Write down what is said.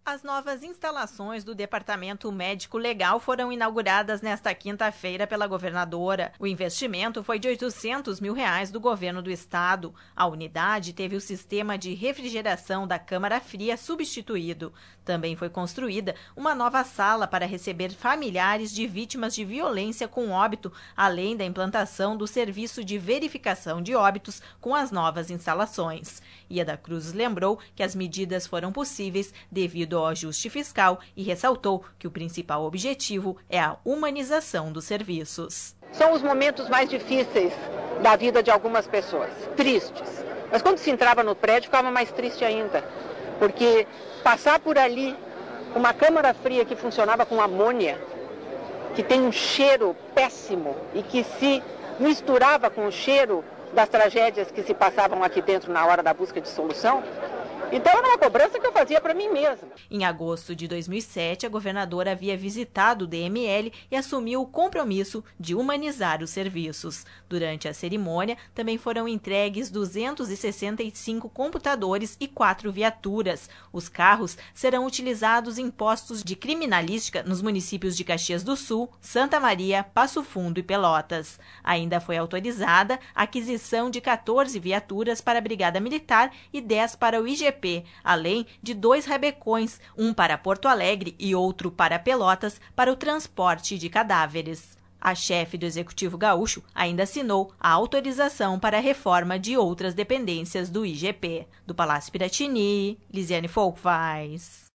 As novas instalações do Departamento Médico Legal foram inauguradas nesta quinta-feira pela governadora. O investimento foi de R$800 mil do governo do estado. A unidade teve o sistema de refrigeração da câmara fria substituído. Também foi construída uma nova sala para receber familiares de vítimas de violência com óbito, além da implantação do serviço de verificação de óbitos com as novas instalações. Ieda Cruz lembrou que as medidas foram possíveis devido ao ajuste fiscal e ressaltou que o principal objetivo é a humanização dos serviços. São os momentos mais difíceis da vida de algumas pessoas, tristes. Mas quando se entrava no prédio, ficava mais triste ainda, porque passar por ali uma câmara fria que funcionava com amônia, que tem um cheiro péssimo e que se misturava com o cheiro das tragédias que se passavam aqui dentro na hora da busca de solução. Então era uma cobrança que eu fazia para mim mesma. Em agosto de 2007, a governadora havia visitado o DML e assumiu o compromisso de humanizar os serviços. Durante a cerimônia, também foram entregues 265 computadores e 4 viaturas. Os carros serão utilizados em postos de criminalística nos municípios de Caxias do Sul, Santa Maria, Passo Fundo e Pelotas. Ainda foi autorizada a aquisição de 14 viaturas para a Brigada Militar e 10 para o IGP, além de 2 rabecões, um para Porto Alegre e outro para Pelotas, para o transporte de cadáveres. A chefe do Executivo Gaúcho ainda assinou a autorização para a reforma de outras dependências do IGP. Do Palácio Piratini, Lisiane Folkvais.